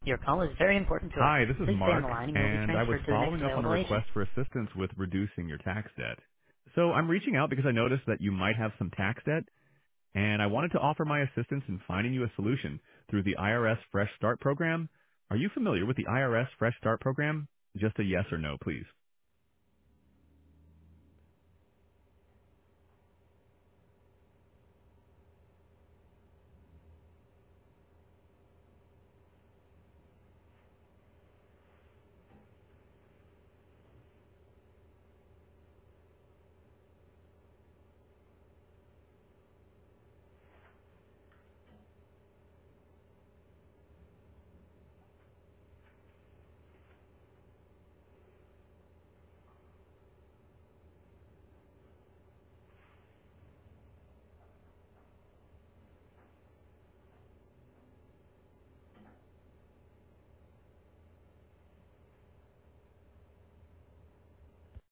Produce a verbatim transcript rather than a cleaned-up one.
Your call is very important to us. Hi, this is Please stay on Mark, the line and you will be and I was transferred to the next following up on a available agent. request for assistance with reducing your tax debt. So I'm reaching out because I noticed that you might have some tax debt, and I wanted to offer my assistance in finding you a solution through the I R S Fresh Start program. Are you familiar with the I R S Fresh Start program? Just a yes or no, please.